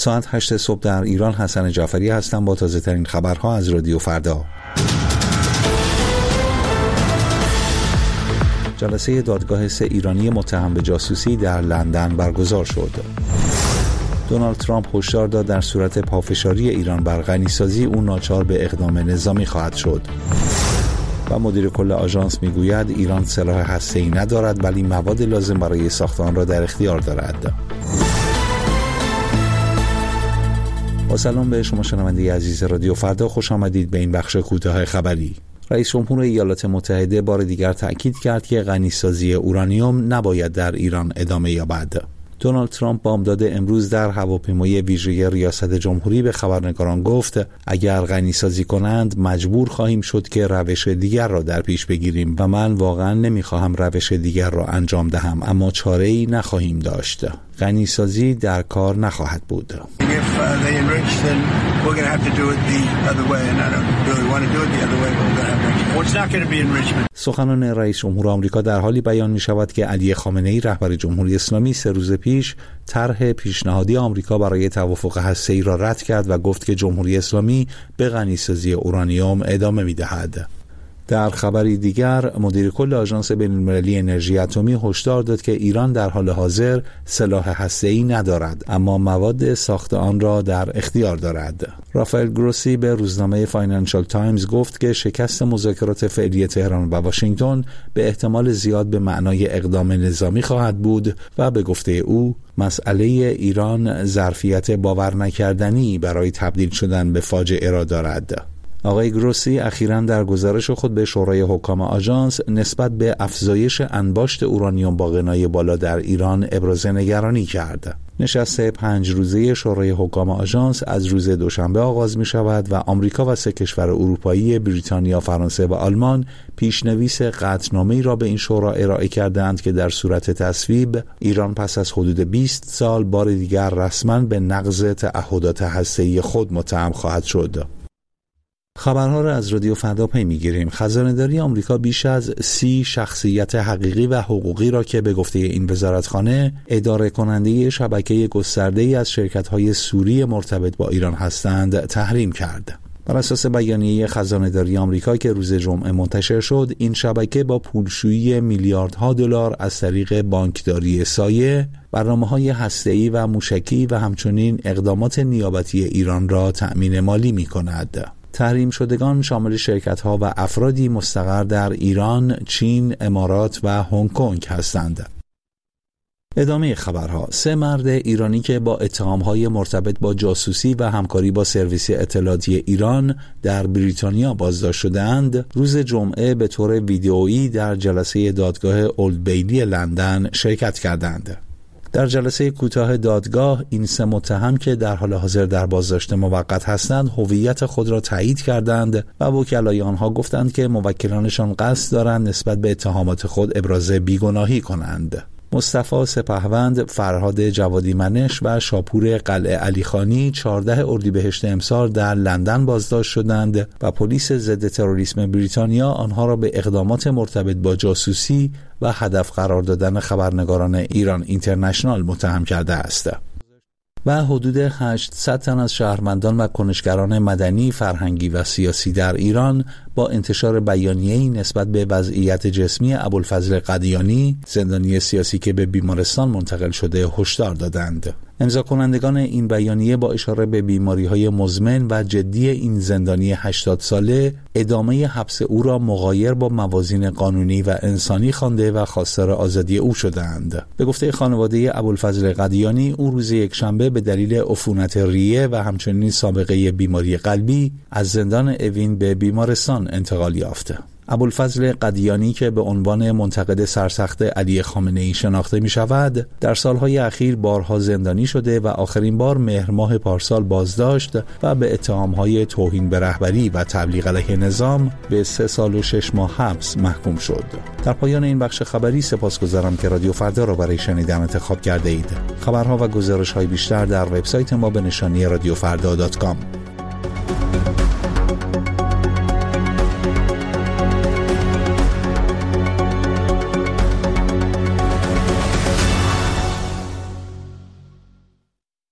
ساعت 8 صبح در ایران. حسن جعفری هستم با تازه ترین خبرها از رادیو فردا. جلسه دادگاه 3 ایرانی متهم به جاسوسی در لندن برگزار شد. دونالد ترامپ هشدار داد در صورت پافشاری ایران بر غنیسازی او ناچار به اقدام نظامی خواهد شد. و مدیر کل آژانس میگوید ایران سلاح هسته‌ای ندارد ولی مواد لازم برای ساخت آن را در اختیار دارد. با سلام به شما شنونده عزیز رادیو فردا، خوش آمدید به این بخش کوتاه خبری. رئیس جمهور ایالات متحده بار دیگر تأکید کرد که غنیسازی اورانیوم نباید در ایران ادامه یابد. دونالد ترامپ بامداد امروز در هواپیمای ویژه ریاست جمهوری به خبرنگاران گفت اگر غنیسازی کنند مجبور خواهیم شد که روش دیگر را در پیش بگیریم و من واقعا نمیخواهم روش دیگر را انجام دهم، اما چاره‌ای نخواهیم داشت. غنیسازی در کار نخواهد بود. سخنان رئیس جمهور آمریکا در حالی بیان می شود که علی خامنه‌ای رهبر جمهوری اسلامی 3 روز پیش طرح پیشنهادی آمریکا برای توافق هسته‌ای را رد کرد و گفت که جمهوری اسلامی به غنیسازی اورانیوم ادامه می دهد. در خبری دیگر مدیر کل آژانس بین‌المللی انرژی اتمی هشدار داد که ایران در حال حاضر سلاح هسته‌ای ندارد اما مواد ساخت آن را در اختیار دارد. رافائل گروسی به روزنامه فاینانشال تایمز گفت که شکست مذاکرات فعلی تهران و واشنگتن به احتمال زیاد به معنای اقدام نظامی خواهد بود و به گفته او مسئله ایران ظرفیت باور نکردنی برای تبدیل شدن به فاجعه را دارد. آقای گروسی اخیراً در گزارش خود به شورای حکام آژانس نسبت به افزایش انباشت اورانیوم با غنای بالا در ایران ابراز نگرانی کرد. نشست 5 روزه شورای حکام آژانس از روز دوشنبه آغاز می شود و آمریکا و 3 کشور اروپایی بریتانیا، فرانسه و آلمان پیشنویس قطعنامه‌ای را به این شورا ارائه کردند که در صورت تصویب ایران پس از حدود 20 سال بار دیگر رسما به نقض تعهدات هسته‌ای خود متهم خواهد شد. خبرها را از رادیو فردا پی می‌گیریم. خزانه‌داری آمریکا بیش از 30 شخصیت حقیقی و حقوقی را که به گفته این وزارتخانه اداره کننده شبکه گسترده‌ای از شرکت‌های سوری مرتبط با ایران هستند تحریم کرد. بر اساس بیانیه خزانه‌داری آمریکا که روز جمعه منتشر شد، این شبکه با پولشویی میلیاردها دلار از طریق بانکداری سایه، برنامه‌های هسته‌ای و موشکی و همچنین اقدامات نیابتی ایران را تأمین مالی می‌کند. تحریم شدگان شامل شرکت‌ها و افرادی مستقر در ایران، چین، امارات و هنگ کنگ هستند. ادامه خبرها. 3 مرد ایرانی که با اتهام‌های مرتبط با جاسوسی و همکاری با سرویس اطلاعاتی ایران در بریتانیا بازداشت شدند، روز جمعه به طور ویدئویی در جلسه دادگاه اولد بیلی لندن شرکت کردند. در جلسه کوتاه دادگاه این 3 متهم که در حال حاضر در بازداشت موقت هستند هویت خود را تایید کردند و وکلای آنها گفتند که موکلانشان قصد دارند نسبت به اتهامات خود ابراز بیگناهی کنند. مصطفی سپهوند، فرهاد جوادی منش و شاپور قلعه علیخانی 14 اردیبهشت امسال در لندن بازداشت شدند و پلیس ضد تروریسم بریتانیا آنها را به اقدامات مرتبط با جاسوسی و هدف قرار دادن خبرنگاران ایران اینترنشنال متهم کرده است. و حدود 800 تن از شهروندان و کنشگران مدنی، فرهنگی و سیاسی در ایران با انتشار بیانیه‌ای نسبت به وضعیت جسمی ابوالفضل قدیانی، زندانی سیاسی که به بیمارستان منتقل شده، هشدار دادند. امضا کنندگان این بیانیه با اشاره به بیماری‌های مزمن و جدی این زندانی 80 ساله ادامه حبس او را مغایر با موازین قانونی و انسانی خوانده و خواستار آزادی او شدند. به گفته خانواده ابوالفضل قدیانی، او روز یکشنبه به دلیل عفونت ریه و همچنین سابقه بیماری قلبی از زندان اوین به بیمارستان انتقال یافت. ابوالفضل قدیانی که به عنوان منتقد سرسخت علی خامنه‌ای شناخته می شود، در سالهای اخیر بارها زندانی شده و آخرین بار مهر ماه پارسال بازداشت و به اتهامهای توهین به رهبری و تبلیغ علیه نظام به 3 سال و 6 ماه حبس محکوم شد. در پایان این بخش خبری سپاسگزارم که رادیو فردا را برای شنیدن انتخاب کرده اید. خبرها و گزارش‌های بیشتر در وبسایت ما به نشانی radiofrda.com.